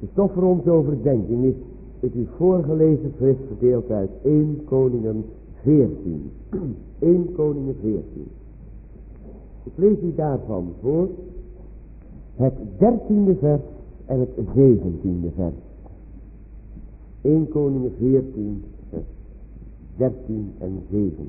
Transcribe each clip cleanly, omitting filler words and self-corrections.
De stof voor onze overdenking is het u voorgelezen schriftgedeelte uit 1 Koningen 14. 1 Koningen 14. Ik lees u daarvan voor het 13e vers en het 17e vers. 1 Koningen 14, vers 13 en 17.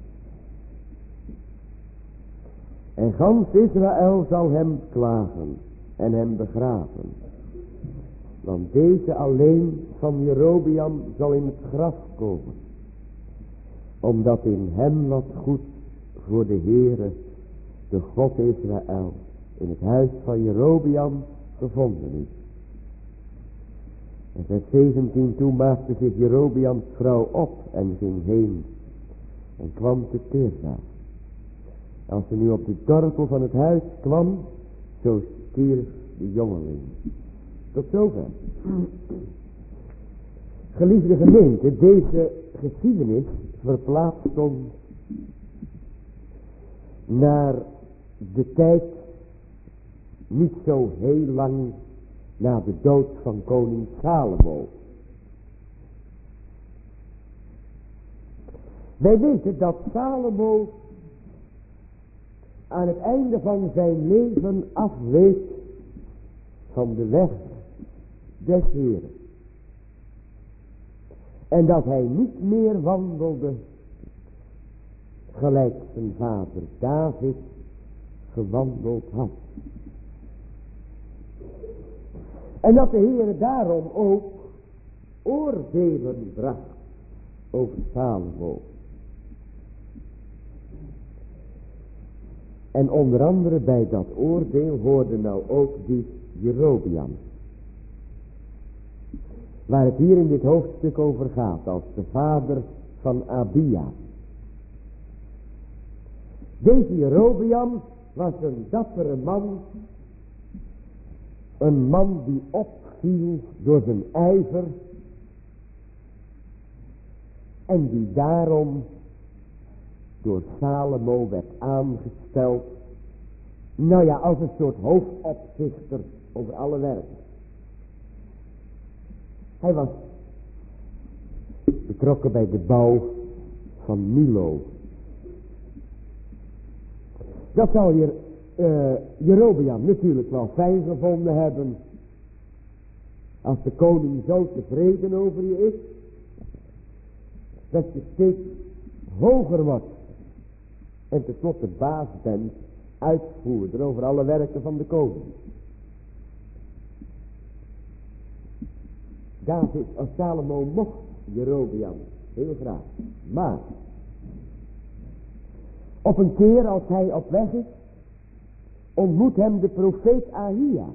En gans Israël zal hem klagen en hem begraven. Want deze alleen van Jerobeam zal in het graf komen. Omdat in hem wat goed voor de Heere, de God Israël, in het huis van Jerobeam gevonden is. En vers 17, toen maakte zich Jerobeams vrouw op en ging heen en kwam te Tirza. Als ze nu op de dorpel van het huis kwam, zo stierf de jongeling. Tot zover. Geliefde gemeente, deze geschiedenis verplaatst ons naar de tijd niet zo heel lang na de dood van koning Salomo. Wij weten dat Salomo aan het einde van zijn leven afweek van de weg des Heeren. En dat hij niet meer wandelde gelijk zijn vader David gewandeld had. En dat de Heere daarom ook oordelen bracht over Salomo. En onder andere bij dat oordeel hoorde nou ook die Jerobeam. Waar het hier in dit hoofdstuk over gaat, als de vader van Abia. Deze Jerobeam was een dappere man. Een man die opviel door zijn ijver. En die daarom door Salomo werd aangesteld. Nou ja, als een soort hoofdopzichter over alle werken. Hij was betrokken bij de bouw van Milo. Dat zou hier Jerobeam natuurlijk wel fijn gevonden hebben. Als de koning zo tevreden over je is. Dat je steeds hoger wordt. En tenslotte baas bent, uitvoerder over alle werken van de koning. David als Salomo mocht Jerobeam heel graag. Maar op een keer als hij op weg is, ontmoet hem de profeet Ahia.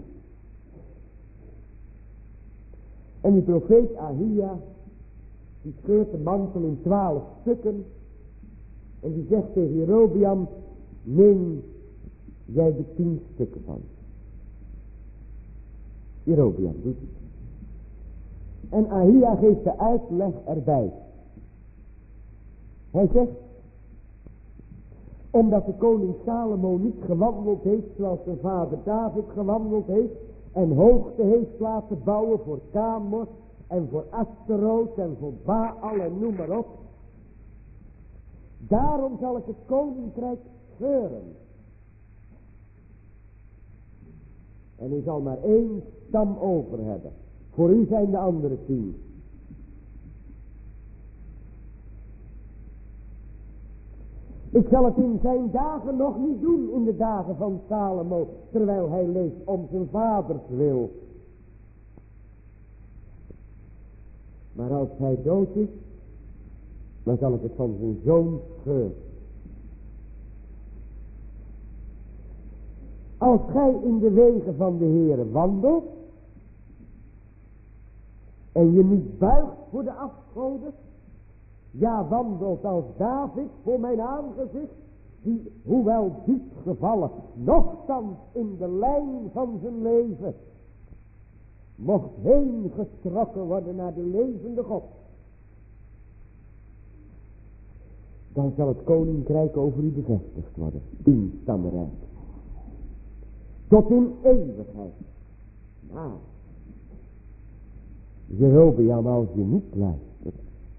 En die profeet Ahia, die scheurt de mantel in 12 stukken. En die zegt tegen Jerobeam, neem jij de 10 stukken van. Jerobeam doet het. En Ahia geeft de uitleg erbij. Hij zegt, omdat de koning Salomo niet gewandeld heeft zoals zijn vader David gewandeld heeft. En hoogte heeft laten bouwen voor Kamos en voor Asteroot en voor Baal en noem maar op. Daarom zal ik het koninkrijk scheuren. En u zal maar 1 stam over hebben. Voor u zijn de andere 10. Ik zal het in zijn dagen nog niet doen, in de dagen van Salomo, terwijl hij leeft om zijn vaders wil. Maar als hij dood is, dan zal ik het van zijn zoon scheuren. Als gij in de wegen van de Heere wandelt, en je niet buigt voor de afgoden, ja, wandelt als David voor mijn aangezicht, die, hoewel diep gevallen, nochtans in de lijn van zijn leven, mocht heen getrokken worden naar de levende God. Dan zal het koninkrijk over u bevestigd worden, 10 stammenrijk. Tot in eeuwigheid. Maar Jerobeam, als je niet luistert,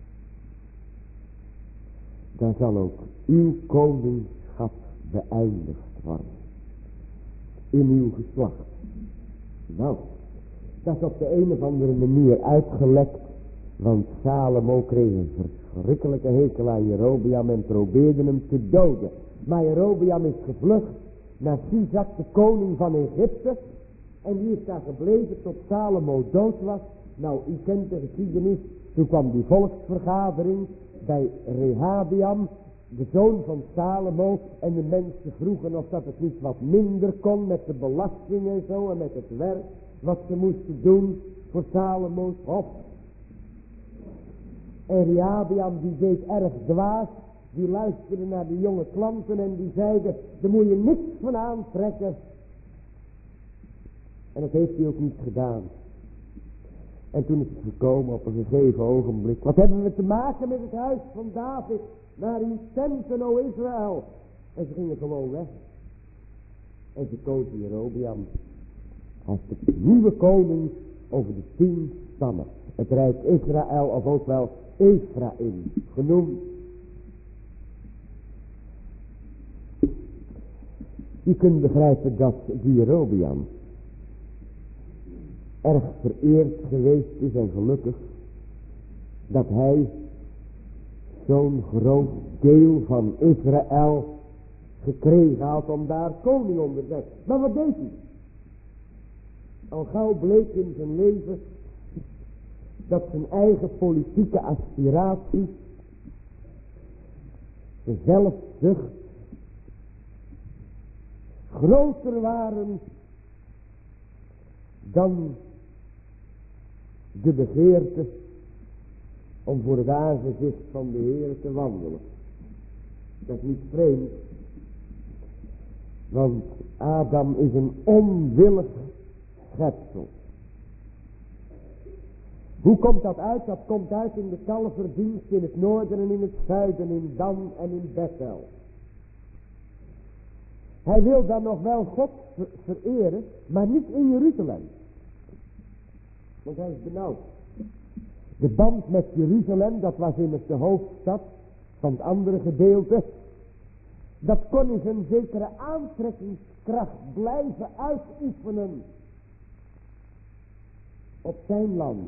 dan zal ook uw koningschap beëindigd worden. In uw geslacht. Nou, dat is op de een of andere manier uitgelekt. Want Salomo kreeg een verschrikkelijke hekel aan Jerobeam en probeerde hem te doden. Maar Jerobeam is gevlucht naar Sisak, de koning van Egypte. En die is daar gebleven tot Salomo dood was. Nou, u kent de geschiedenis. Toen kwam die volksvergadering bij Rehabeam, de zoon van Salomo. En de mensen vroegen of dat het niet wat minder kon met de belasting en zo. En met het werk wat ze moesten doen voor Salomo's hof. En Rehabeam die deed erg dwaas. Die luisterde naar de jonge klanten en die zeiden, daar moet je niks van aantrekken. En dat heeft hij ook niet gedaan. En toen is het gekomen op een gegeven ogenblik. Wat hebben we te maken met het huis van David? Naar uw tenten, o Israël. En ze gingen gewoon weg. En ze kozen Jerobeam als de nieuwe koning over de 10 stammen. Het rijk Israël, of ook wel Ephraim genoemd. Je kunt begrijpen dat die Jerobeam erg vereerd geweest is en gelukkig dat hij zo'n groot deel van Israël gekregen had om daar koning onder te zijn. Maar wat deed hij? Al gauw bleek in zijn leven dat zijn eigen politieke aspiraties, de zelfzucht, groter waren dan de begeerte om voor het aangezicht van de Heer te wandelen. Dat is niet vreemd, want Adam is een onwillig schepsel. Hoe komt dat uit? Dat komt uit in de kalverdienst in het noorden en in het zuiden, in Dan en in Bethel. Hij wil dan nog wel God vereren, maar niet in Jeruzalem. Want hij is benauwd. De band met Jeruzalem, dat was immers de hoofdstad van het andere gedeelte. Dat kon in een zekere aantrekkingskracht blijven uitoefenen op zijn land.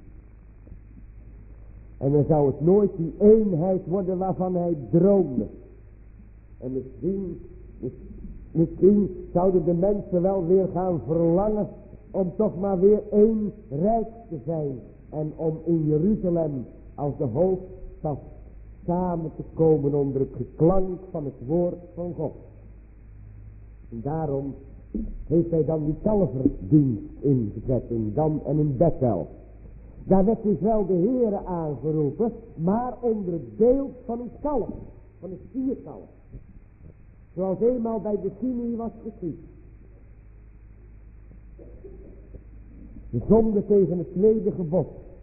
En dan zou het nooit die eenheid worden waarvan hij droomde. En misschien zouden de mensen wel weer gaan verlangen om toch maar weer één rijk te zijn. En om in Jeruzalem als de hoofdstad samen te komen onder het geklank van het woord van God. En daarom heeft hij dan die kalverdienst ingezet in Dan en in Bethel. Daar werd dus wel de Heere aangeroepen, maar onder het beeld van een kalf, van een stierkalf. Zoals eenmaal bij de Sinai was geschied. De zonde tegen het tweede gebod.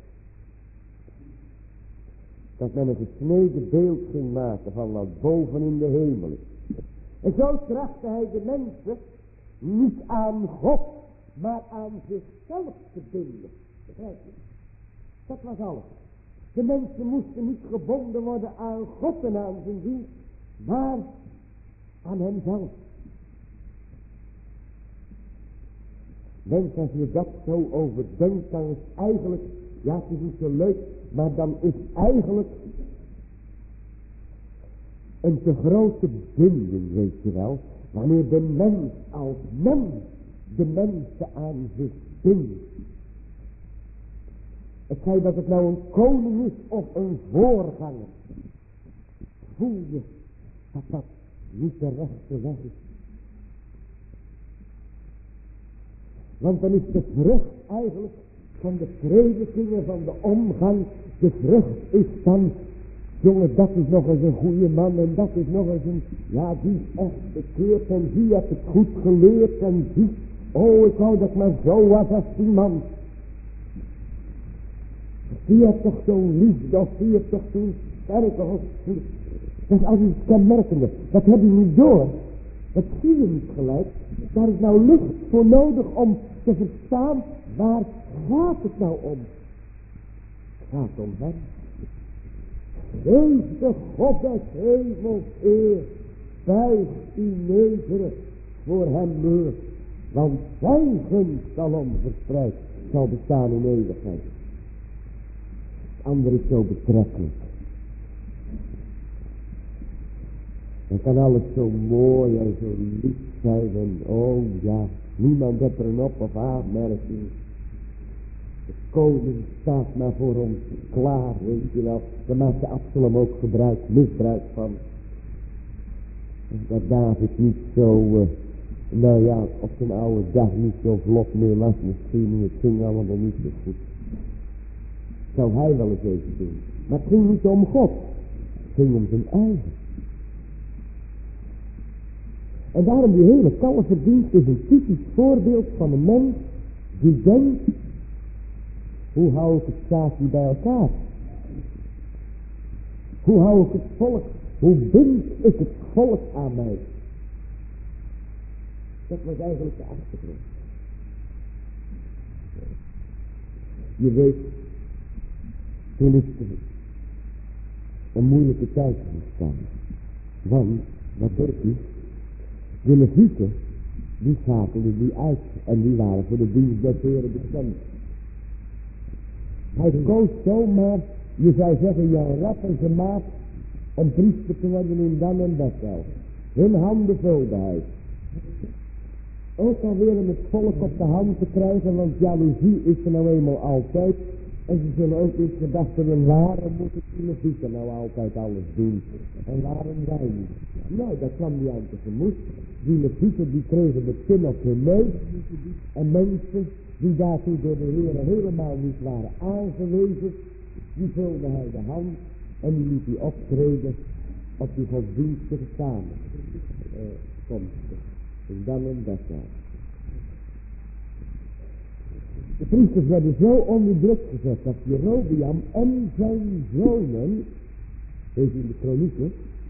Dat men een gesneden beeld ging maken van wat boven in de hemel is. En zo trachtte hij de mensen niet aan God, maar aan zichzelf te binden. Begrijp je? Dat was alles. De mensen moesten niet gebonden worden aan God en aan zijn dienst, maar aan hemzelf. Mens, als je dat zo overdenkt, dan is eigenlijk, ja, het is niet zo leuk, maar dan is eigenlijk een te grote binding, weet je wel, wanneer de mens als mens de mensen aan zich bindt. Het zij dat het nou een koning is of een voorganger, voel je dat dat niet de rechte weg is. Want dan is de vrucht eigenlijk van de predikingen, van de omgang, de vrucht is dan, jongen, dat is nog eens een goede man en dat is nog eens een, ja, die is echt bekeerd en die heeft het goed geleerd en die, oh, ik wou dat maar zo was als die man. Die heeft toch zo'n liefde, of die heeft toch zo'n sterke, of dat is altijd het kenmerkende. Dat heb je niet door. Dat zie je niet gelijk. Daar is nou licht voor nodig om te verstaan, waar gaat het nou om? gaat om hem. Wees de God des hemels eer, buig u nederig voor hem neer, want zijn gunst zal onverspreid, zal bestaan in eeuwigheid. Het andere is zo betrekkelijk. Dan kan alles zo mooi en zo lief zijn en oh ja, niemand heeft er een op- of aanmerking. De koning staat maar voor ons klaar, weet je wel. Daar maakte Absalom ook misbruik van. Dat David niet zo, nou ja, op zijn oude dag niet zo vlot meer was misschien. Het ging allemaal niet zo goed. Zou hij wel eens even doen. Maar het ging niet om God. Het ging om zijn eigen. En daarom die hele kalverdienst is een typisch voorbeeld van een mens die denkt, hoe hou ik het zaakje bij elkaar? Hoe hou ik het volk? Hoe bind ik het volk aan mij? Dat was eigenlijk de achtergrond. Je weet, toen is er een moeilijke tijd ontstaan. Want, wat deed hij? De Levieten, die schakelden die uit en die waren voor de dienst des Heren bestemd. Hij koos zomaar, je zou zeggen, Jan Rap en zijn maat, om priester te worden in Dan en Bethel. Hun handen vulde hij. Ook alweer om het volk op de hand te krijgen, want jaloezie is er nou eenmaal altijd. En ze zullen ook eens gedacht hebben, waarom moeten die Levieten nou altijd alles doen? En waarom wij niet? Nou, dat kwam die aan tegemoet. Die Levieten die kregen de pin op hun neus. En mensen die daartoe door de Heer helemaal niet waren aangewezen, die vulde hij de hand en die liet hij optreden op die godsdienstige samenkomsten. In Dan en Bethel. De priesters werden zo onder druk gezet dat Jerobeam en zijn zonen, deze in de kronieken,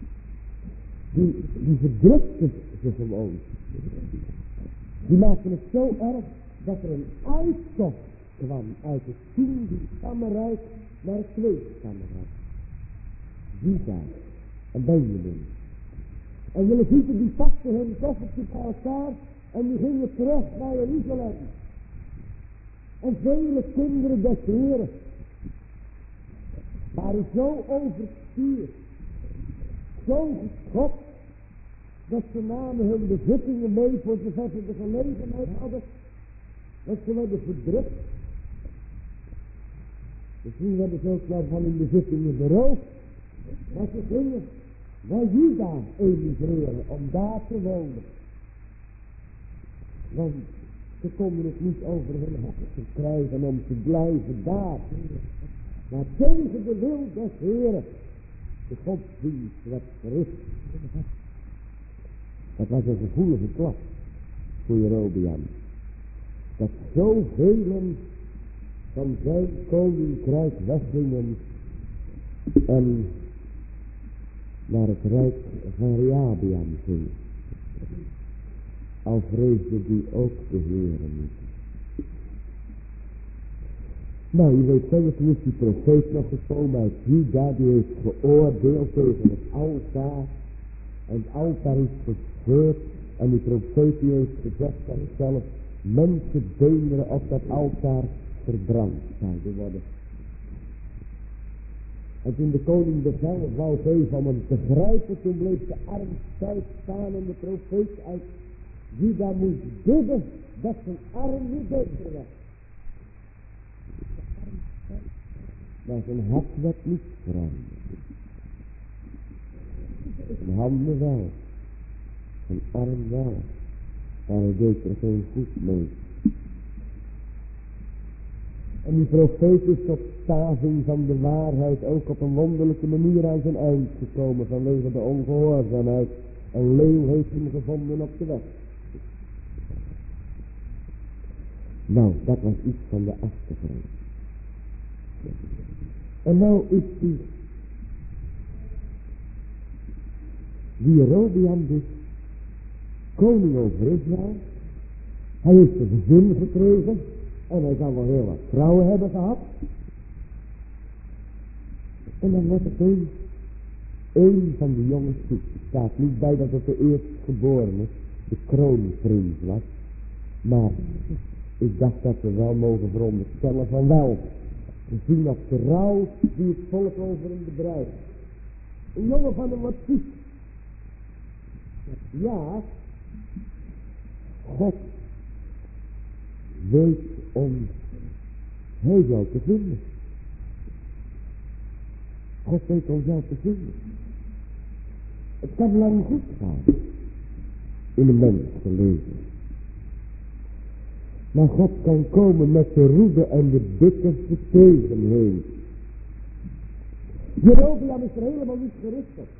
die verdrukten ze gewoon. Die maakten het zo erg dat er een uittocht kwam uit het 10e stammenrijk naar het 2e stammenrijk. Juda en Benjamin. En de Levieten die pakten hun koffertje bij elkaar en die gingen terug naar Jeruzalem. En vele kinderen des Heren waren zo overstuurd, zo geschokt, dat ze namen hun bezittingen mee voor zover ze de gelegenheid hadden, dat ze werden verdrukt. Misschien werden ze ook wel van hun bezittingen beroofd, maar ze gingen naar Juda emigreren om daar te wonen. Want ze konden het niet over hun harten krijgen om te blijven daar. Maar tegen de wil des Heren, de godsdienst werd verricht. Dat was een gevoelige klap voor Jerobeam. Dat zoveel van zijn koninkrijk weggingen en naar het rijk van Rehabeam gingen. Al vreesde die ook de Heere niet. Nou, je weet zelf, toen is die profeet nog gekomen uit Juda, die heeft geoordeeld tegen het altaar. En het altaar is verscheurd. En die profeet die heeft gezegd dat zelf mensenbeenderen op dat altaar verbrand zouden worden. En toen de koning bevel wou geven om hem te grijpen, toen bleef de arm stijf staan en de profeet uit Juda moest bidden dat zijn arm niet beter werd. Maar zijn hart werd niet veranderd. Zijn handen wel. Zijn arm wel. Maar hij deed er geen goed mee. En die profeet is tot staving van de waarheid ook op een wonderlijke manier aan zijn eind gekomen vanwege de ongehoorzaamheid. Een leeuw heeft hem gevonden op de weg. Nou, dat was iets van de achtergrond. En nou is die Jerobeam dus koning over Israël. Hij heeft een gezin gekregen en hij zal wel heel wat vrouwen hebben gehad. En dan wordt het één van de jongens zoek. Er staat niet bij dat het de eerstgeborene, de kroonprins was. Maar ik dacht dat we wel mogen veronderstellen van wel. Gezien op de rouw die het volk over hem bedrijft. Een jongen van hem wordt ziek. Ja, God weet ons heel wel te vinden. God weet ons wel te vinden. Het kan lang goed gaan in een mensenleven. Maar God kan komen met de roede en de bitterste tegen heen. Jerobeam is er helemaal niet gericht op.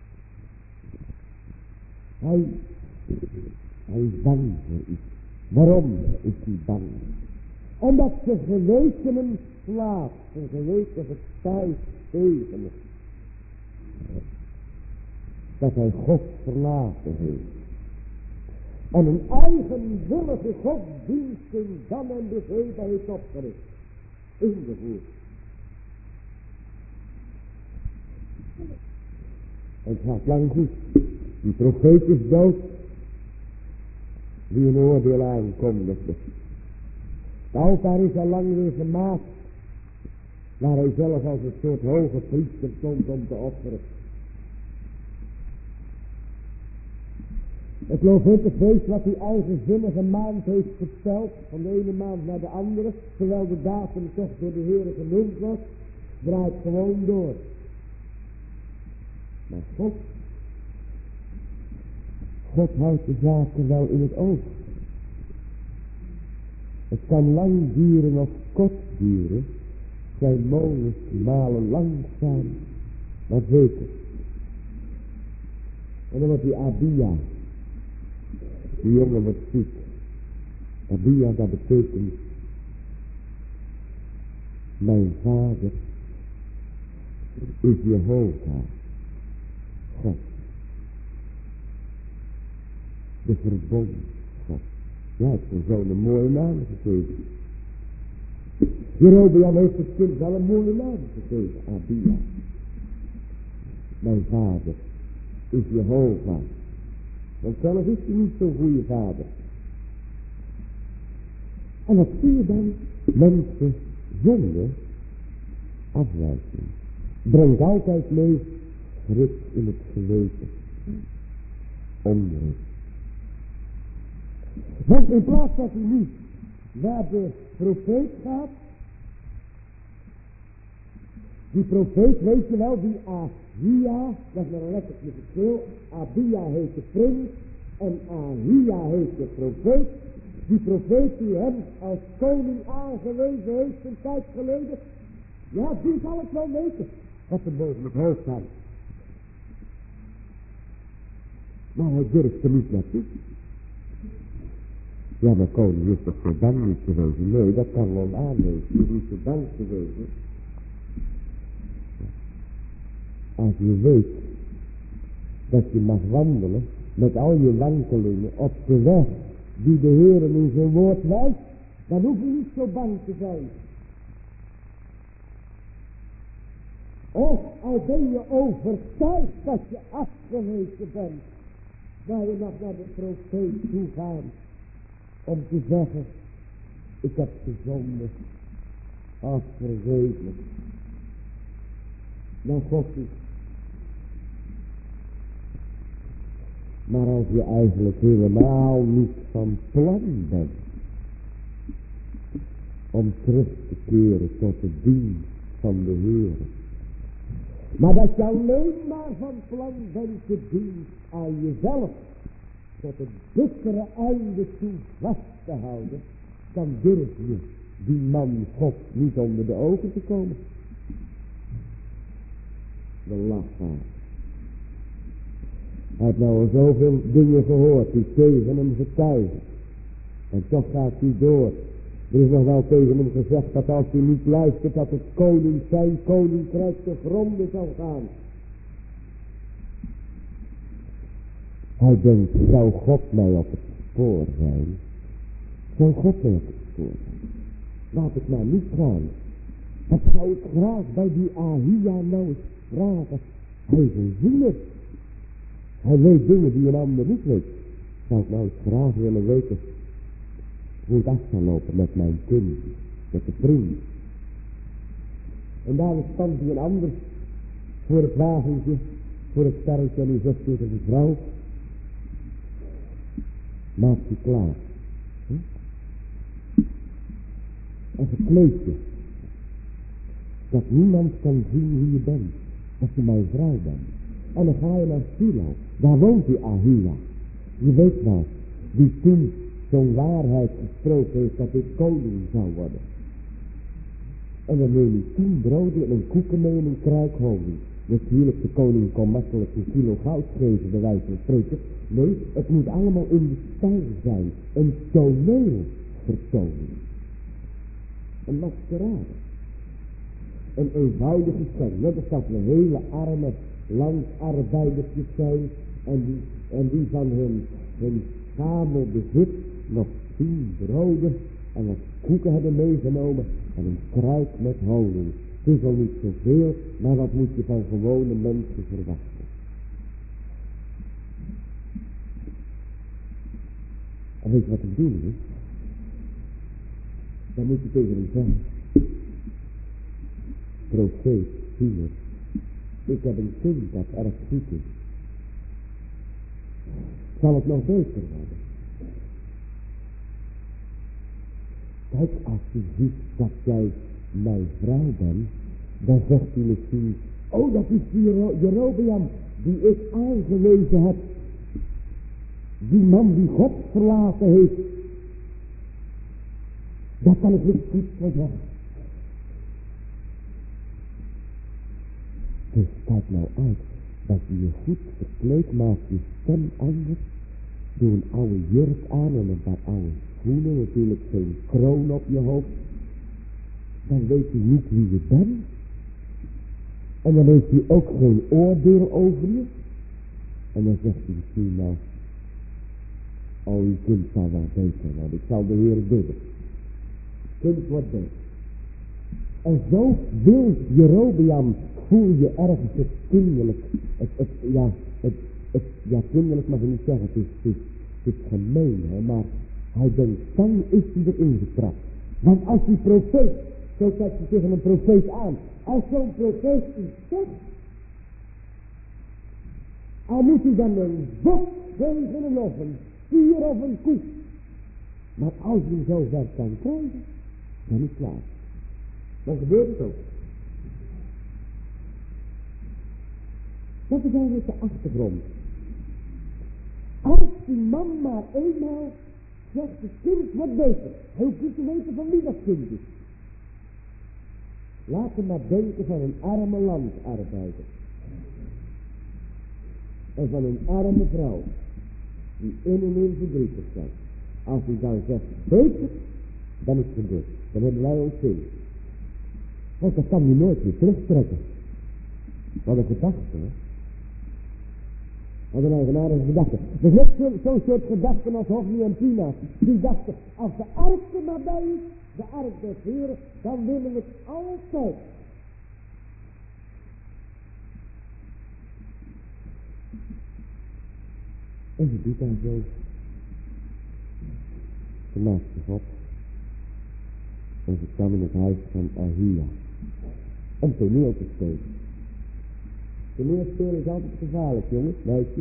Hij is bang voor iets. Waarom is hij bang? Omdat zijn geweten hem slaat. Zijn geweten verstuit tegen hem. Dat hij God verlaten heeft. En een eigenwillige godsdienst in dan en de vrede heeft opgericht. Ingevoerd. Het gaat lang goed. Die profeet is dood. Die een oordeel aankondigde. Het altaar is al lang weer gemaakt. Waar hij zelf als een soort hoge priester stond om te offeren. Het Loofhuttenfeest wat die eigenzinnige maand heeft verteld. Van de ene maand naar de andere. Terwijl de datum toch door de Heer genoemd wordt. Draait gewoon door. Maar God houdt de zaken wel in het oog. Het kan lang duren of kort duren. Zijn molens malen langzaam, maar zeker. En dan wordt die Abia. Die jongen wordt ziek. Abia, dat betekent mijn vader is Jehovah, God. De verbonden God. Ja, het is zo'n mooie naam gegeven. Jerobeam heeft het kind wel een mooie naam gegeven, Abia. Mijn vader is Jehovah. Want zelf is hij niet zo'n goede vader. En wat zie je dan? Mensen zonder afwijking. Brengt altijd mee schrik in het geweten. Onrust. Want in plaats dat hij nu naar de profeet gaat. Die profeet, weet je wel, die Ahia, dat is maar een lettertje verschil. Abia heet de prins en Ahia heet de profeet. Die profeet die hem als koning aangewezen heeft een tijd geleden. Ja, die zal het wel weten, wat er boven het hoofd hangt. Maar hij durft er niet naartoe. Ja, maar koning is toch zo bang niet geweest? Nee, dat kan wel aannemen. Je is niet zo bang geweest. Als je weet dat je mag wandelen met al je wankelingen op de weg die de Heer in zijn woord wijst, dan hoef je niet zo bang te zijn. Of al ben je overtuigd dat je afgewezen bent, waar je nog naar de profeet toe gaat om te zeggen, ik heb gezondigd, afgewezen. Dan God is. Maar als je eigenlijk helemaal niet van plan bent om terug te keren tot de dienst van de Heer, maar dat je alleen maar van plan bent te dienen aan jezelf tot het bittere einde toe vast te houden, dan durf je die man God niet onder de ogen te komen. De lafaard. Hij heeft nou al zoveel dingen gehoord die tegen hem getuigen. En toch gaat hij door. Er is nog wel tegen hem gezegd dat als hij niet luistert dat het zijn koninkrijk te gronden zal gaan. Hij denkt, zou God mij op het spoor zijn? Zou God mij op het spoor zijn? Laat het maar niet gaan. Dat zou ik graag bij die Ahia nou eens vragen. Hij is een ziener. Hij weet dingen die een ander niet weet. Zou ik nou eens graag willen weten hoe het af zal lopen met mijn kind, met de vriend. En daar stond hij een ander voor het wagentje, voor het sterretje en hij zegt tegen de vrouw, maak je klaar. En verkleed je. Dat niemand kan zien wie je bent. Dat je mijn vrouw bent. En dan ga je naar Silo. Daar woont die Ahia. Je weet wel, die toen zo'n waarheid gesproken heeft dat ik koning zou worden. En dan neem je 10 broden en een koeken mee en een kruik honing. Natuurlijk, de koning kon makkelijk een kilo goud geven, bij wijze van spreken. Nee, het moet allemaal in de stijl zijn. Een toneelvertoning. Een maskerade. Een eenvoudige stem. Net als dat we hele arme landarbeidertjes zijn. En die van hun schamel bezit nog 10 broden en wat koeken hebben meegenomen en een kruik met honing. Het is al niet zoveel, maar wat moet je van gewone mensen verwachten? En weet je wat de bedoeling is? Dan moet je tegen hem zeggen. Profeet, ziener, ik heb een kind dat erg goed is. Zal het nog beter worden? Kijk, als je ziet dat jij mijn vrouw bent, dan zegt hij misschien, oh, dat is die Jerobeam die ik aangewezen heb. Die man die God verlaten heeft. Daar kan ik niks goed van zeggen. Dus kijk nou uit, dat je je goed verkleed maakt, je stem anders. Doe een oude jurk aan en een paar oude schoenen, natuurlijk zo'n kroon op je hoofd. Dan weet je niet wie je bent. En dan heeft hij ook geen oordeel over je. En dan zegt hij misschien nou, oh, je kind zal wel beter worden, ik zal de Heer bidden. Kind wordt beter. En zo wil Jerobeam, voel je ergens het kinderlijk, kinderlijk mag je niet zeggen, het is gemeen, hè, maar hij denkt, dan is hij erin getrapt. Want als die profeet, zo kijkt hij tegen een profeet aan, als zo'n profeet iets zegt, al moet hij dan een bok geven of een stier of een koe. Maar als hij zo ver kan krijgen, dan is het klaar. Dan gebeurt het ook. Dat is eigenlijk de achtergrond. Als die man maar eenmaal zegt, het kind wordt beter. Hij hoeft niet te weten van wie dat kind is. Laat hem maar denken van een arme landarbeider. En van een arme vrouw. Die in en in verdrietig zijn. Als hij dan zegt, beter, dan is het gebeurd. Dan hebben wij ons zin. Want dat kan hij nooit weer terugtrekken. Wat een gedachte, hè. Wat een eigenaardige gedachte. Er is net zo'n soort gedachten als Hofni en Pina. Die dachten, als de ark er maar bij is, de ark des Heren, dan willen we het altijd. En je doet dan zo. Ze maakt zich op. En ze kwam in het huis van Ahia. Om toneel te spelen. Toneelspelen is altijd gevaarlijk, jongens, meisjes.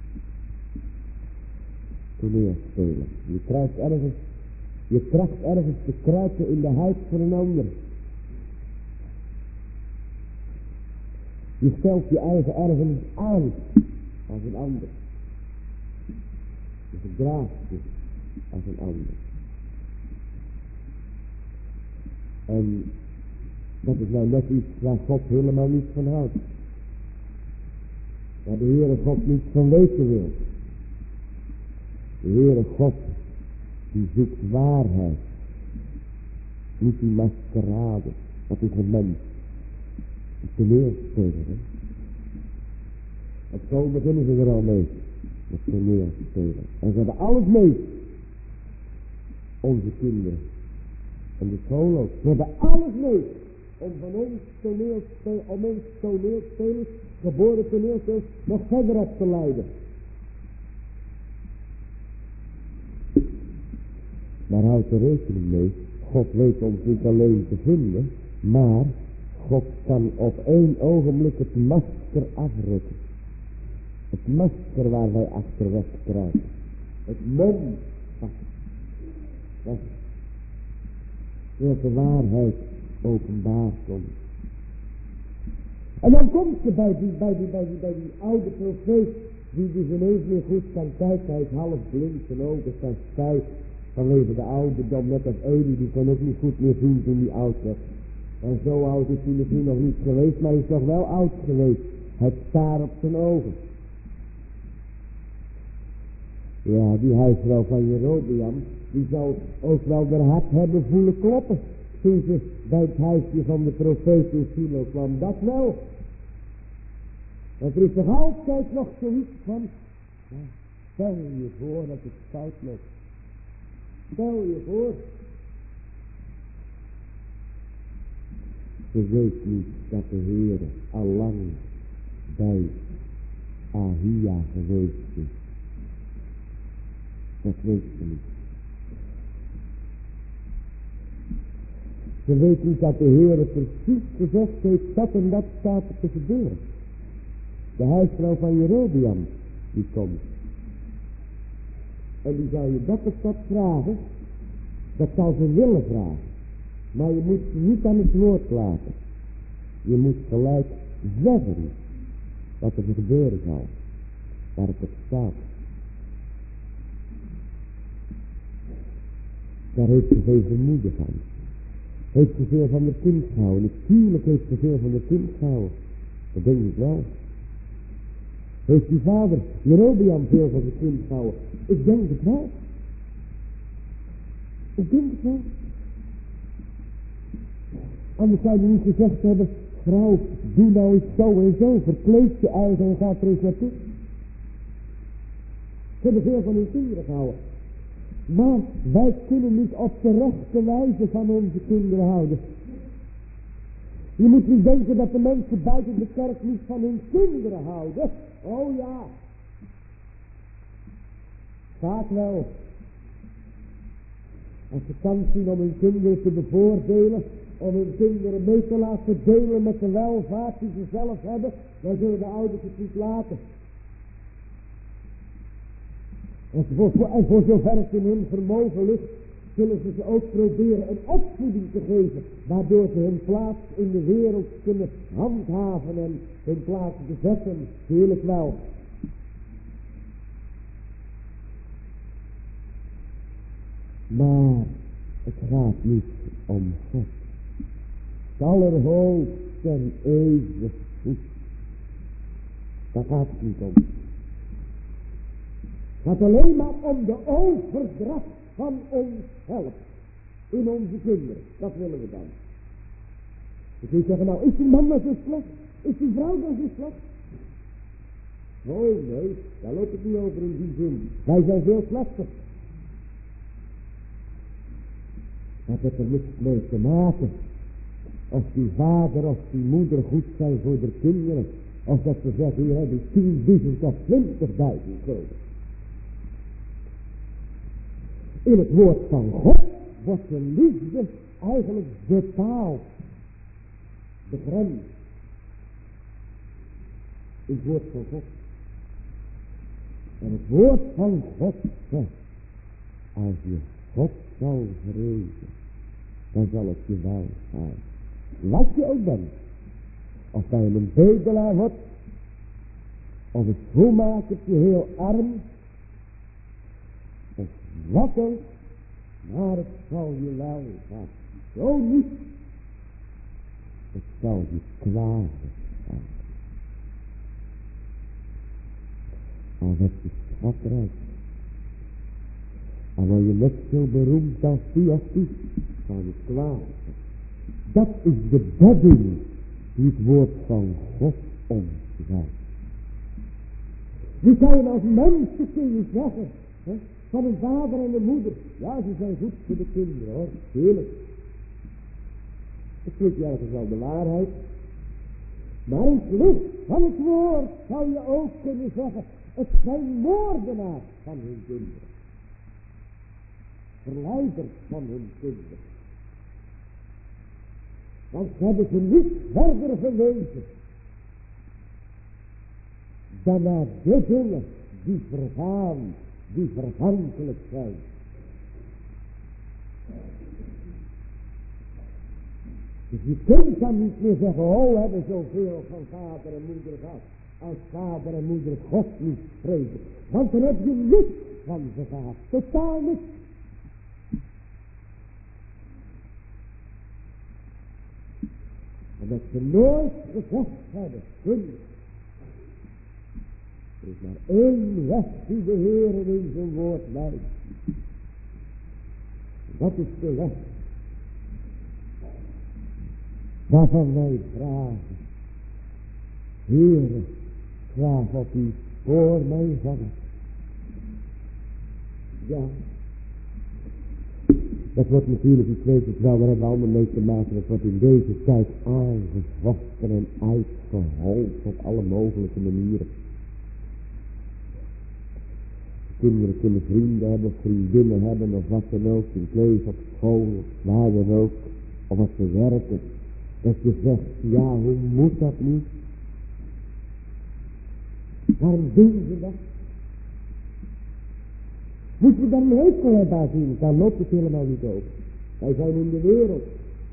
Toneelspelen. Je tracht ergens te kruipen in de huid van een ander. Je stelt je eigen ergens aan als een ander. Je gedraagt je als een ander. En dat is nou net iets waar God helemaal niet van houdt. Waar de Heere God niet van weten wil. De Heere God, die zoekt waarheid. Niet die maskerade. Dat is een mens. Een toneelspeler, hè. Op school beginnen ze er al mee. Met toneelspelen. En ze hebben alles mee. Onze kinderen. En de school ook. Ze hebben alles mee. om ons toneelspelers, geboren toneelspelers, nog verder op te leiden. Maar houd er rekening mee, God weet ons niet alleen te vinden, maar God kan op 1 ogenblik het masker afrukken. Het masker waar wij achterweg krijgen. Het mom weg. Zodat de waarheid openbaar komt. En dan komt ze bij die oude profeet, die dus ineens weer goed kan kijken. Hij is half blind, zijn ogen zijn stijf vanwege de ouderdom. Net als Eli, die kon ook niet goed meer zien toen hij oud werd. En zo oud is hij misschien nog niet geweest, maar hij is toch wel oud geweest. Het staar op zijn ogen. Ja, die huisvrouw van Jerobeam, die zou ook wel haar hart hebben voelen kloppen toen ze bij het huisje van de profeet in Silo kwam. Dat wel. Want er is toch altijd nog zoiets van, ja, stel je voor dat het fout loopt. Stel je voor. Ze weet niet dat de Heer al lang bij Ahia geweest is. Dat weet ze niet. Ze weet niet dat de Heer precies gezegd heeft dat en dat staat te gebeuren. De huisvrouw van Jerobeam, die komt. En die zou je dat of dat vragen. Dat zou ze willen vragen. Maar je moet ze niet aan het woord laten. Je moet gelijk zeggen wat er gebeuren zal. Waar het op staat. Daar heeft ze veel vermoeden van. Heeft ze veel van de kind gehouden. Natuurlijk heeft ze veel van de kind gehouden. Dat denk ik wel. Heeft die vader Jerobeam veel van de kind gehouden? Ik denk het wel. Ik denk het wel. Anders zou je niet gezegd hebben, vrouw, doe nou eens zo en zo, verkleed je eigen en ga er eens naartoe. Ze hebben veel van hun kinderen gehouden. Maar wij kunnen niet op de rechte wijze van onze kinderen houden. Je moet niet denken dat de mensen buiten de kerk niet van hun kinderen houden. Oh ja. Vaak wel. Als ze kans zien om hun kinderen te bevoordelen, om hun kinderen mee te laten delen met de welvaart die ze zelf hebben, dan zullen de ouders het niet laten. En voor zover het in hun vermogen ligt, zullen ze ook proberen een opvoeding te geven, waardoor ze hun plaats in de wereld kunnen handhaven en hun plaats bezetten. Heerlijk wel. Maar het gaat niet om God. Het allerhoogste en eeuwig goed. Daar gaat het niet om. Het gaat alleen maar om de overdracht van ons help in onze kinderen. Dat willen we dan. Dan kun je zeggen, nou is die man dan zo slecht? Is die vrouw dan zo slecht? Oh nee, daar loopt het niet over in die zin. Wij zijn veel slechter. Dat heeft er niks mee te maken. Of die vader of die moeder goed zijn voor de kinderen. Of dat ze zeggen, hier heb ik 10.000 of 20.000 gulden. In het woord van God wordt de liefde eigenlijk bepaald. Begrensd. In het woord van God. En het woord van God zegt, als je God zal vrezen, dan zal het je wel gaan. Wat je ook bent. Of dat je een bedelaar wordt, of een schoenmakertje heel arm, of wat ook, maar het zal je wel gaan. Zo niet. Het zal je kwaad gaan. Al werd je schatrijk. En word je net zo beroemd als die of die, zal je kwaad gaan. Dat is de bedding die het woord van God omschrijft. Nu kan je als mensen kun je zeggen, hè, van een vader en een moeder. Ja, ze zijn goed voor de kinderen hoor, heerlijk. Het klinkt ergens wel de waarheid. Maar in het licht van het woord zou je ook kunnen zeggen, het zijn moordenaars van hun kinderen. Verleiders van hun kinderen. Want ze hebben ze niet verder gewezen dan naar de dingen die vergaan, die vergankelijk zijn. Dus je kunt dan niet meer zeggen, oh, we hebben zoveel van vader en moeder gehad. Als vader en moeder God niet spreken. Want dan heb je niks van ze gehad. Totaal niks. En dat ze nooit gezegd hebben, kinderen. Er is maar één weg die de Heer in zijn woord leidt. Dat is de weg waarvan wij vragen. Heere, graag op u voor mij vangen. Ja. Dat wordt natuurlijk, ik weet het wel, daar hebben we allemaal mee te maken. Dat wordt in deze tijd aangevochten en uitgehold op alle mogelijke manieren. Kinderen kunnen vrienden hebben, vriendinnen hebben of wat dan ook. In het leven, op school, waar dan ook. Of wat ze werken. Dat je zegt, ja, hoe moet dat niet? Waarom doen ze dat? Moeten we dan een hekel hebben aan zien? Dan loopt het helemaal niet open. Wij zijn in de wereld.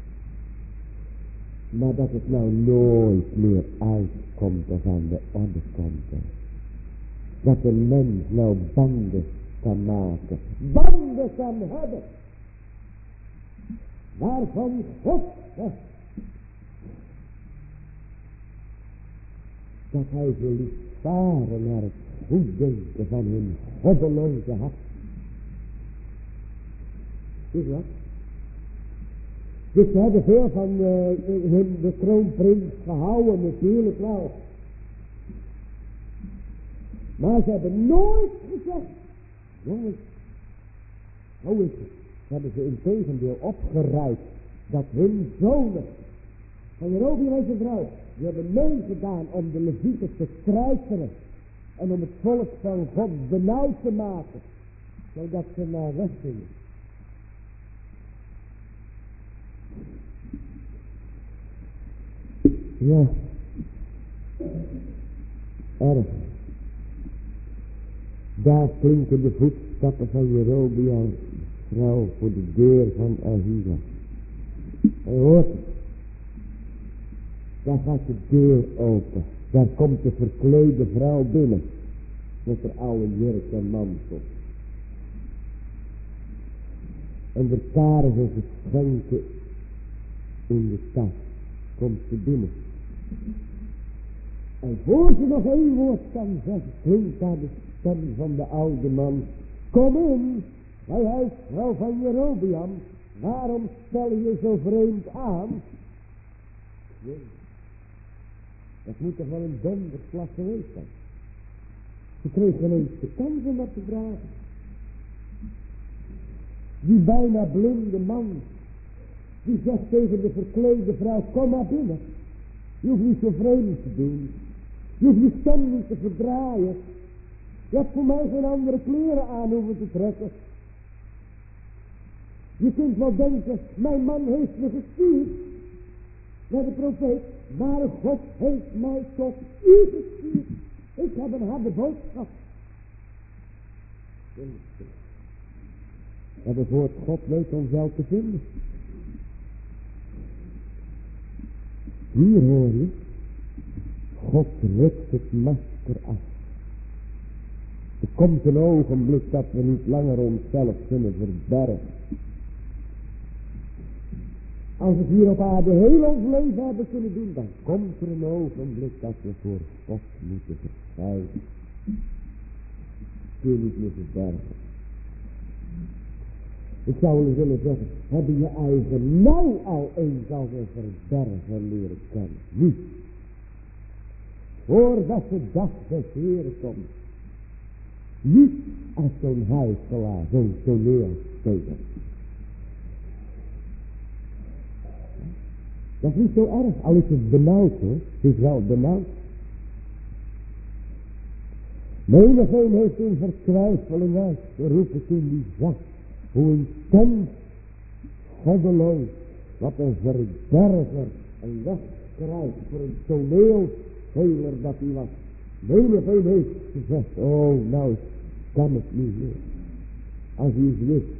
Maar dat het nou nooit meer uitkomt of aan de orde komt. Dat een mens nou banden kan maken. Banden kan hebben. Waarvan God zegt. Dat hij ze liet varen naar het goeddenken van hun goddeloze hart. Zie je wat? Dus ze hebben veel van de kroonprins gehouden, natuurlijk wel. Maar ze hebben nooit gezegd, jongens, hoe is het? Ze hebben ze in tegendeel opgeruid dat hun zonen van Jerobeam en zijn vrouw, die hebben meegedaan om de Levieten te treiteren en om het volk van God benauwd te maken, zodat ze naar weg gingen. Ja, erg. Daar klinken de voetstappen van Jerobeam, vrouw, voor de deur van Ahia. Hij hoort het. Daar gaat de deur open. Daar komt de verklede vrouw binnen. Met haar oude jurk en mantel. En de kaarsen geschenken in de tas. Komt ze binnen. En voor ze nog één woord kan zeggen, klinkt daar de stem van de oude man. Kom in, wij huisvrouw van Jerobeam. Waarom stel je zo vreemd aan? Nee. Dat moet toch wel een donderslag geweest zijn. Ze kreeg ineens de kans om dat te vragen. Die bijna blinde man, die zegt tegen de verklede vrouw, kom maar binnen. Je hoeft niet zo vreemd te doen. Je hoeft je stem niet te verdraaien. Je hebt voor mij geen andere kleren aan hoeven te trekken. Je kunt wel denken, mijn man heeft me gestuurd. Naar de profeet, maar God heeft mij tot u gestuurd. Ik heb een harde boodschap. En het woord God weet ons wel te vinden. Hier hoor je, God rukt het masker af. Er komt een ogenblik dat we niet langer onszelf kunnen verbergen. Als we hier op aarde heel ons leven hebben kunnen doen, dan komt er een ogenblik dat we voor God moeten verschijnen. Kun je niet meer verbergen. Ik zou wel willen zeggen, heb je je eigen nou al eens als een verbergen leren kennen? Niet. Voordat de dag des Heeren komt. Niet als zo'n huiselaar, zo'n toneelspeler. Dat is niet zo erg, al is het benauwd hoor. Het is wel benauwd. Menigeen heeft in vertwijfeling uitgeroepen toen die zag hoe intens goddeloos, wat een verderver, een wegkrijg voor een toneelspeler dat hij was. Menigeen heeft gezegd, oh nou kan het niet meer. Als u eens wist.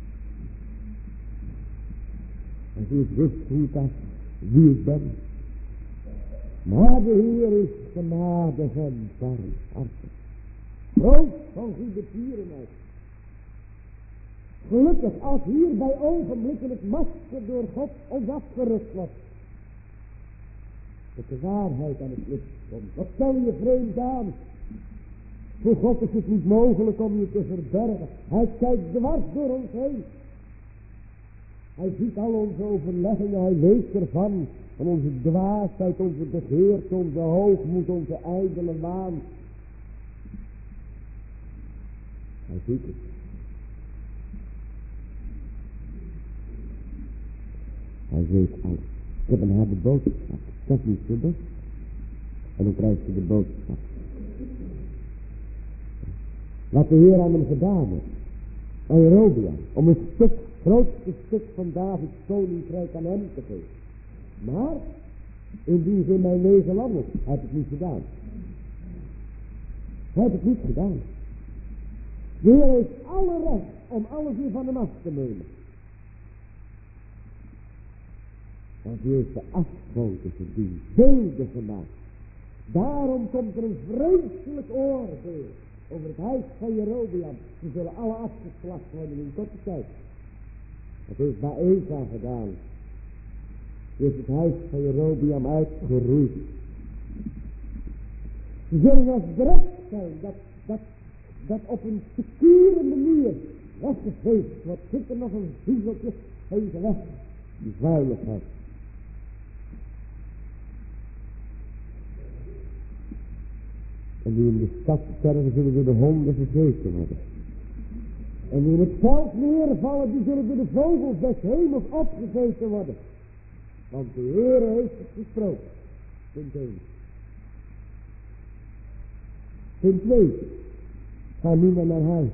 Als u eens wist hoe dat, wie ik ben. Maar de Heer is genadig en barmhartig. Groot van goede tierenheid. Gelukkig als hier bij ogenblikken het masker door God ons afgerukt wordt. Dat de waarheid aan het licht komt. Wat stel je vreemd aan? Voor God is het niet mogelijk om je te verbergen. Hij kijkt dwars door ons heen. Hij ziet al onze overleggingen. Hij weet ervan. Van onze dwaasheid, onze begeerte, onze hoogmoed, onze ijdele waan. Hij ziet het. Hij weet alles. Ik heb een harde boodschap. Dat is niet zo best. En dan krijgt hij de boodschap. Wat de Heer aan hem gedaan heeft. Aan Jerobeam. Om een stuk, grootste stuk van Davids koninkrijk aan hem te geven. Maar, indien ze in mijn leven landen, hij heeft het niet gedaan. Hij heeft het niet gedaan. De Heer heeft alle recht om alles weer van hem af te nemen. Want hij heeft de afschoten verdiend, beelden gemaakt. Daarom komt er een vreselijk oordeel over het huis van Jerobeam. Ze zullen alle afgeslacht worden in korte tijd. Dat heeft Baeza gedaan. Hij heeft het huis van Jerobeam uitgeroeid. Ze zullen als direct zijn dat op een secure manier weggeveegd wordt. Zit er nog een viezeltje, even weg. Die vuiligheid. En die in de stad sterven zullen door de honden gegeten worden. En die in het veld neervallen, die zullen door de vogels des hemels opgegeten worden. Want de Heer heeft het gesproken. Punt 1. Punt 2. Ga nu maar naar huis.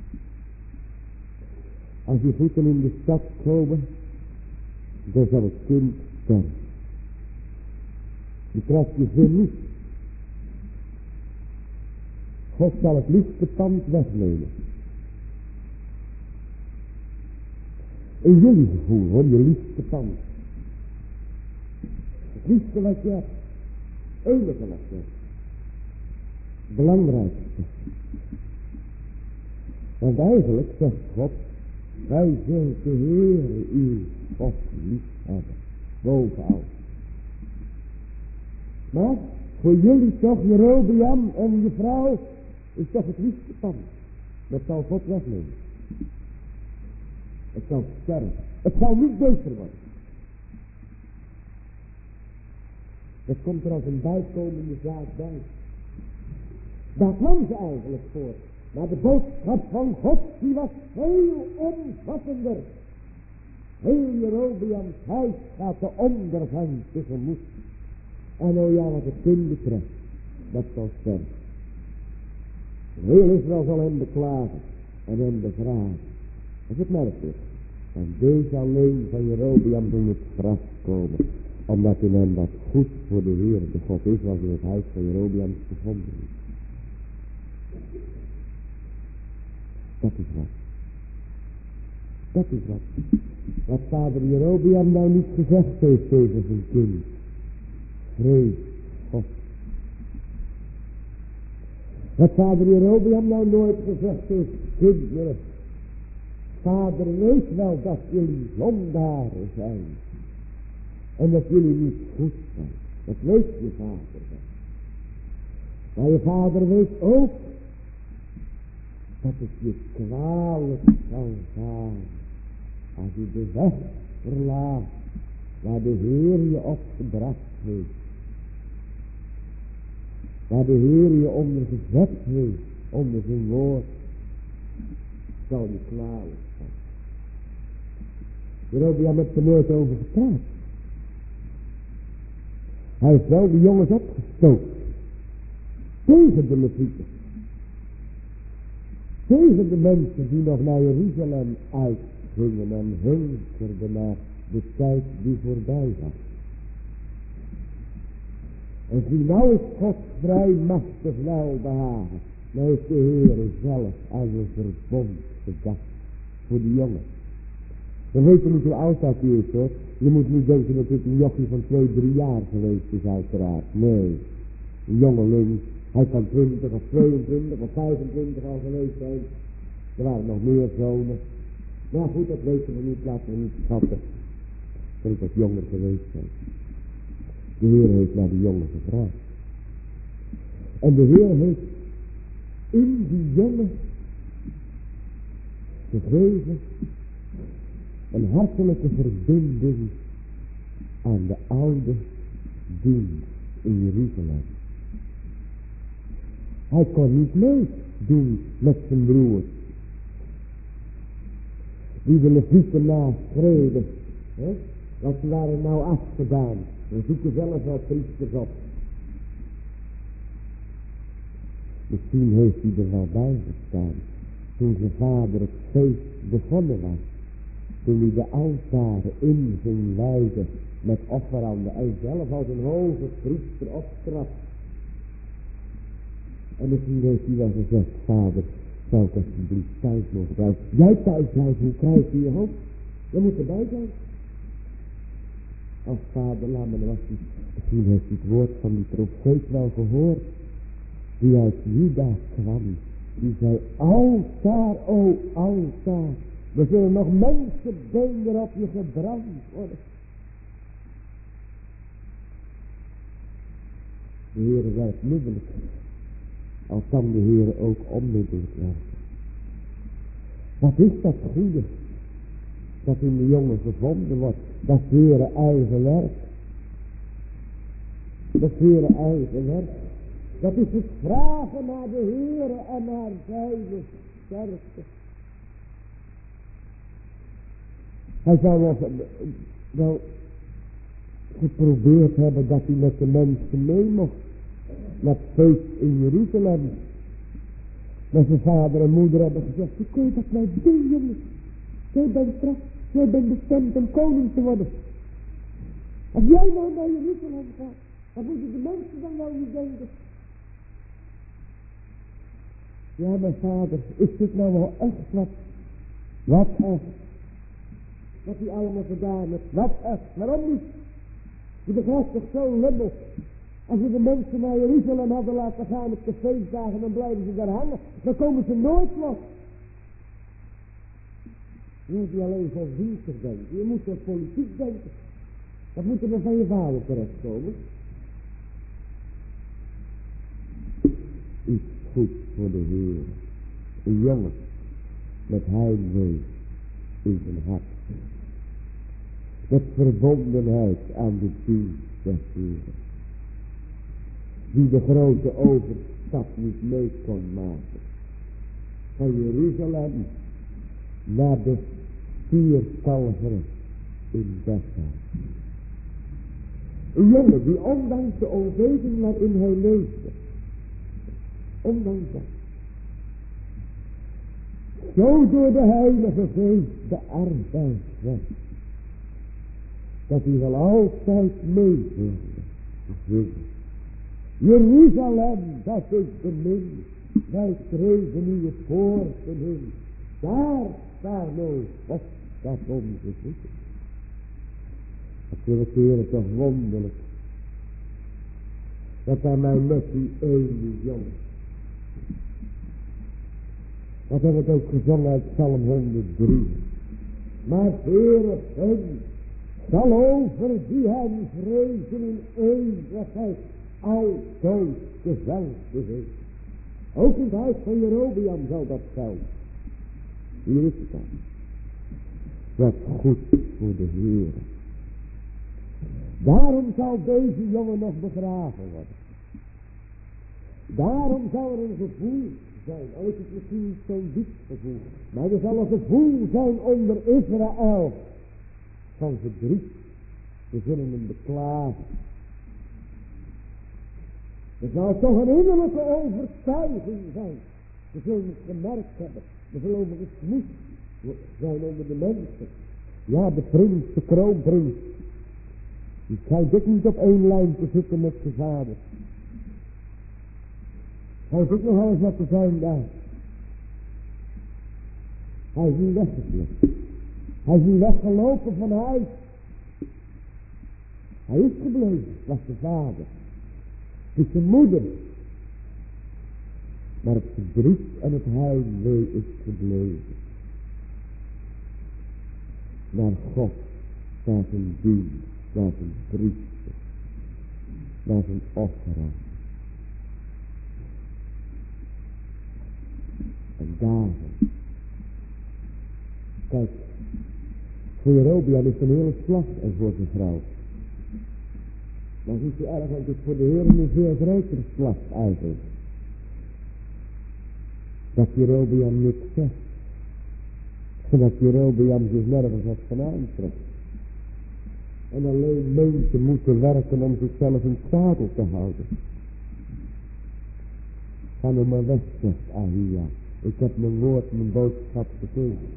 Als je voeten in de stad komen, dan zal het kind sterven. Je krijgt je zin niet. God zal het liefste pand wegnemen. In jullie gevoel hoor, je liefste pand. Het liefste wat je hebt. Enige wat je hebt. Belangrijkste. Want eigenlijk zegt God, wij zullen de Heere uw God lief hebben. Boven alles. Maar voor jullie toch, Jerobeam en je vrouw, is toch het liefste pand. Dat zal God wegnemen. Het zal sterven. Het zal niet beter worden. Dat komt er als een bijkomende zaak bij. Daar kwam ze eigenlijk voor. Maar de boodschap van God, die was heel omvattender. Heel Jerobeams huis gaat de ondergang tegemoet. En oh ja, wat het kind betreft, dat zal sterven. Heel Israël zal hem beklagen en hem bevragen. Dat is het merkelijk. En deze alleen van Jerobeam doen het graf komen. Omdat in hem wat goed voor de Heer, de God is, was in het huis van Jerobeam gevonden is. Dat is wat. Dat is wat. Wat vader Jerobeam nou niet gezegd heeft tegen zijn kind. Vrees God. Wat vader Jerobeam nou nooit gezegd heeft. Kinderen. Vader weet wel dat jullie zondaren zijn. En dat jullie niet goed zijn. Dat weet je vader wel. Maar je vader weet ook dat het je kwalijk zal gaan als je de weg verlaat waar de Heer je opgebracht heeft. Waar de Heer je onder gezet heeft, onder zijn woord, zal je kwalijk zijn. Jerobeam heeft er nooit over gepraat. Hij heeft wel de jongens opgestookt. Tegen de Levieten. Tegen de mensen die nog naar Jeruzalem uitgingen en hunkerden naar de tijd die voorbij was. En zie, nou is God vrij machtig welbehagen. Nou heeft de Heer zelf aan een verbond gedacht voor die jongen. We weten niet hoe oud dat is, hoor. Je moet niet denken dat dit een jochie van 2-3 jaar geweest is, uiteraard. Nee, een jongeling. Hij kan 20 of 22 of 25 al geweest zijn. Er waren nog meer zonen. Maar goed, dat weten we niet, laten we niet schatten. Dat het wat jonger geweest zijn. De Heer heeft naar die jongen gevraagd. En de Heer heeft in die jongen gegeven een hartelijke verbinding aan de oude dienst in Jeruzalem. Hij kon niet meedoen met zijn broer, die de Levieten nastreden. Want ze waren nou afgedaan. We zoeken zelf wel priesters op. Misschien heeft hij er wel bij gestaan toen zijn vader het feest begonnen was. Toen hij de altaren in ging wijden met offeranden en zelf als een hoge priester optrad. En misschien heeft hij wel gezegd, vader, zou ik alsjeblieft thuis mogen blijven. Jij thuis blijven, hoe krijg je je hoofd? Je moet erbij zijn. Als vader, laat me was hij. Misschien heeft hij het woord van die profeet wel gehoord. Die uit Juda kwam. Die zei, altaar, o altaar. Er zullen nog mensenbenen op je gebrand worden. De Heer werkt middelijk. Al kan de Heer ook onmiddellijk werken. Wat is dat goede? Dat in de jongen gevonden wordt. Dat is Heer eigen werk. Dat is Heer eigen werk. Dat is het vragen naar de Heer en naar zijn sterkte. Hij zou wel geprobeerd hebben dat hij met de mensen mee mocht. Met feest in Jeruzalem. Maar zijn vader en moeder hebben gezegd, hoe kun je dat nou doen, jongen? Jij bent bestemd om koning te worden. Als jij nou naar Jeruzalem gaat, dan moeten de mensen dan wel niet denken. Ja, mijn vader, is dit nou wel echt wat? Wat echt? Wat hij allemaal gedaan heeft. Wat echt? Waarom niet? Je begrijpt toch zo'n lummel. Als we de mensen naar Jeruzalem hadden laten gaan op de feestdagen, dan blijven ze daar hangen. Dan komen ze nooit los. Je moet niet alleen van dienstig denken. Je moet van politiek denken. Dat moet er van je vader terechtkomen. Iets goed voor de Heer. Een jongen met heimwee in zijn hart. Met verbondenheid aan de dienst des Heeren. Die de grote overstap niet mee kon maken. Van Jeruzalem naar de stierkalveren in Bethlehem. Een jongen die ondanks de omgeving waarin hij leefde, ondanks dat, zo door de Heilige Geest de arbeid werd, dat hij wel altijd mee wilde. Jeruzalem, dat is de min. Wij streven uw poorten in. Daar staat nou God dat onze voeten. Dat wil ik heren toch wonderlijk. Dat aan mij net die ene jongen. Dat hebben we ook gezongen uit Psalm 103. Maar Heere, hen zal over die hen vrezen in eeuwigheid altijd dezelfde zijn. Ook in het huis van Jerobeam zal dat gelden. Hier is het dan. Wat goed voor de Heer. Daarom zal deze jongen nog begraven worden. Daarom zal er een gevoel zijn. Al is het misschien niet zo'n diep gevoel. Maar er zal een gevoel zijn onder Israël. Van verdriet. We zullen hem beklagen. Er zal toch een innerlijke overtuiging zijn. We zullen het gemerkt hebben. De gelovigen niet zijn onder de mensen. Ja, de prins, de kroonprins. Die schijnt ook niet op één lijn te zitten met zijn vader. Hij is ook nog wel eens wat te zijn daar. Hij is niet weggevlucht. Hij is niet weggelopen van huis. Hij is gebleven, was de vader. Het is de moeder. Maar het verdriet en het heimwee is gebleven. Naar God, naar zijn dienst, naar zijn priester, naar zijn offeraar. En daarom, kijk, voor Jerobeam is een hele slag en voor zijn vrouw. Maar ziet u erg, want het is voor de Heer een veel grotere slag eigenlijk. Dat Jerobeam niks zegt. Zodat Jerobeam zich nergens wat van aantrekt. En alleen meent te moeten werken om zichzelf in het zadel te houden. Ga nou maar weg, zegt Ahia. Ik heb mijn woord, mijn boodschap gegeven.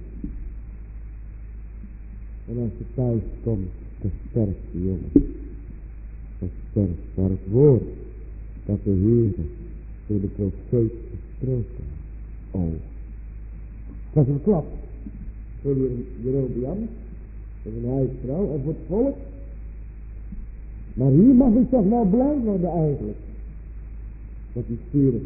En als je thuis komt, dan sterft de jongen. Dan sterft voor het woord dat de Heer door de profeet gesproken heeft. Oh. Het was een klap voor Jerobeam, voor zijn huisvrouw en voor het volk. Maar hier mag hij toch wel blij worden eigenlijk. Dat hij stierf.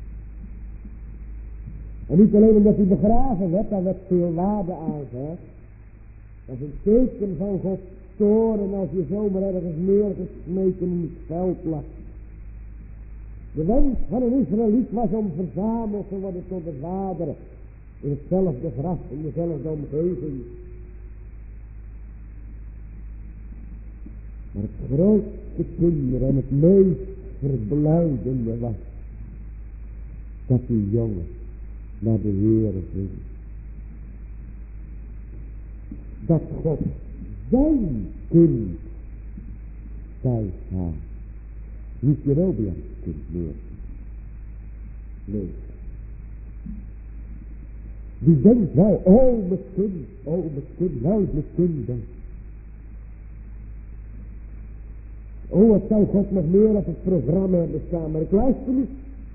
En niet alleen omdat hij begraven werd, daar werd veel waarde aan gehecht. Dat is een teken van Gods toorn als je zomaar ergens neergesmeten in het veld lag. De wens van een Israëliet was om verzameld te worden tot de vaderen. In hetzelfde graf, in dezelfde omgeving. Maar het grootste kinder en het meest verblijdende was dat die jongen naar de Heere ging. Dat God zijn kind thuis had. Niet Jerobeam's kind meer. Nee. Die denkt wel, oh mijn kind, nou is mijn kind dan. Oh, wat zou God nog meer op het programma hebben staan, maar ik luister niet.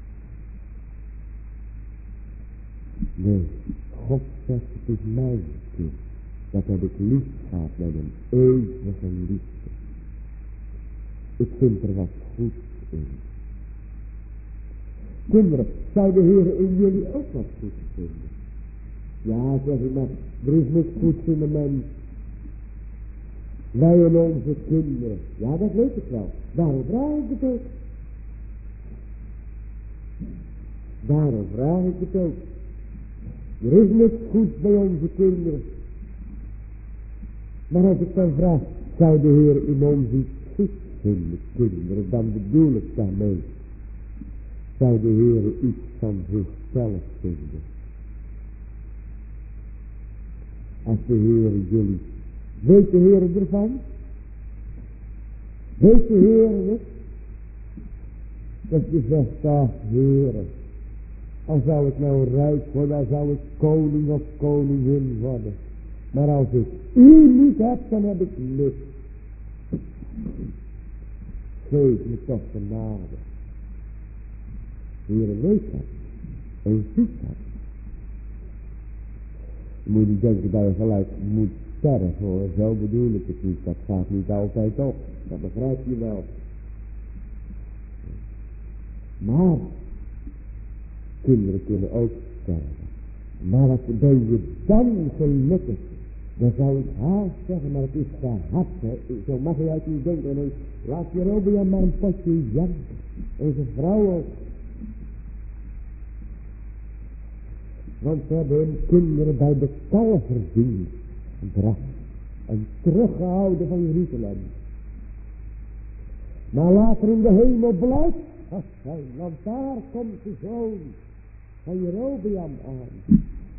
Nee, God zegt, het is mijn kind. Dat heb ik lief gehad met een eeuwige liefde. Ik vind er wat goeds in. Kinderen, zou de Heer in jullie ook wat goeds vinden? Ja, zeg ik maar, er is niks goeds in de mens. Wij en onze kinderen. Ja, dat weet ik wel. Daarom vraag ik het ook. Daarom vraag ik het ook. Er is niks goeds bij onze kinderen. Maar als ik dan vraag, zou de Heer in ons iets goeds vinden, kinderen, dan bedoel ik daarmee. Zou de Heer iets van zichzelf vinden. Als de Heer jullie, weet de Heer ervan? Weet de Heer het? Dat je zegt, ach Heer, al zou ik nou rijk worden, al zou ik koning of koningin worden. Maar als ik u niet heb, dan heb ik niks. Geef me toch genade. Heer weet dat. En ziet dat. Je moet niet denken dat je gelijk moet sterven hoor. Zo bedoel ik het niet. Dat gaat niet altijd op. Dat begrijp je wel. Maar kinderen kunnen ook sterven. Maar wat ben je dan gelukkig? Dan zou ik haast zeggen, maar het is gehad. Zo mag je uit niet denken. En laat Jerobeam maar een potje janken. En zijn vrouw ook. Want ze hebben hun kinderen bij de kalverdienst gebracht. En teruggehouden van Jeruzalem. Maar later in de hemel blijft dat zijn. Want daar komt de zoon van Jerobeam aan.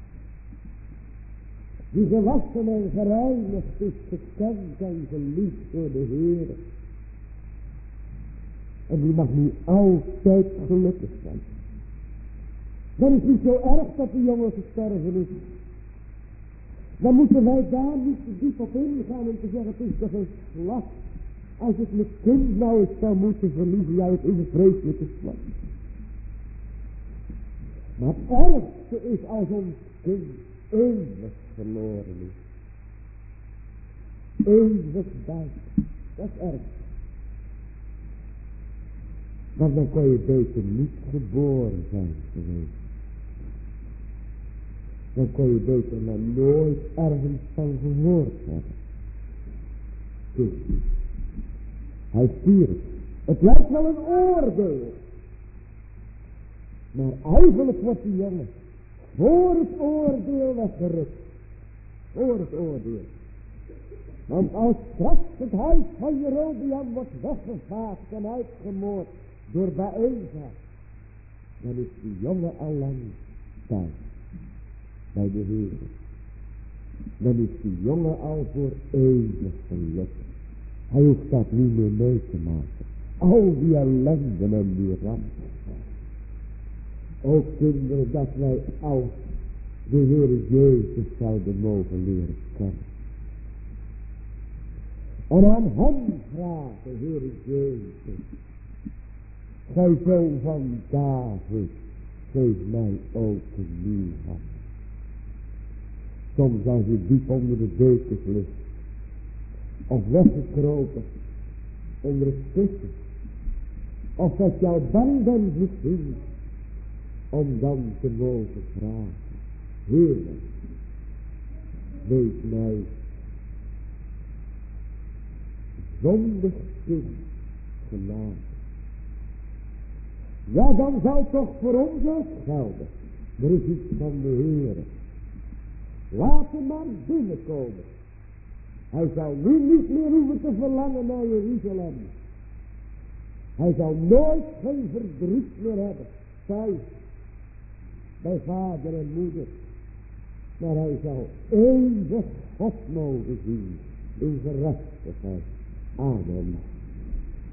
Die gewassen en gereinigd is, gekend en geliefd door de Heer. En die mag nu altijd gelukkig zijn. Dan is het niet zo erg dat de jongen gestorven is. Dan moeten wij daar niet te diep op ingaan en te zeggen, het is toch een slag. Als ik mijn kind nou eens zou moeten verliezen, ja, het is een vreselijke slag. Maar het ergste is als ons kind eeuwig verloren is. Eeuwig buiten. Dat is erg. Want dan kon je beter niet geboren zijn geweest. Dan kon je beter maar nooit ergens van gehoord hebben. Dus, hij stierf. Het lijkt wel een oordeel. Maar eigenlijk wordt die jongen voor het oordeel weggerukt. Voor het oordeel. Want als straks het huis van Jerobeam wordt weggevaagd en uitgemoord door Baeza, dan is die jongen al lang thuis bij de Heer. Dan is die jongen al voor eeuwig gelukkig. Hij hoeft dat niet meer mee te maken. Al die ellende en die rampen. Ook kinderen, dat wij als de Heer Jezus zouden mogen leren kennen. En aan hem vragen, Heer Jezus, gij zoon van David, geef mij ook een nieuw hart. Soms als je diep onder de dekens ligt, of weggekropen onder het kussen, of dat jou bang bent misschien, om dan te mogen vragen, Heer, wees mij zondig kind genade. Ja, dan zal toch voor ons ook gelden. Er is iets van de Heer. Laat hem maar binnenkomen. Hij zal nu niet meer hoeven te verlangen naar Jeruzalem. Hij zal nooit geen verdriet meer hebben. Thuis. Bij vader en moeder. Maar hij zal eeuwig God mogen zien. In gerechtigheid. Amen.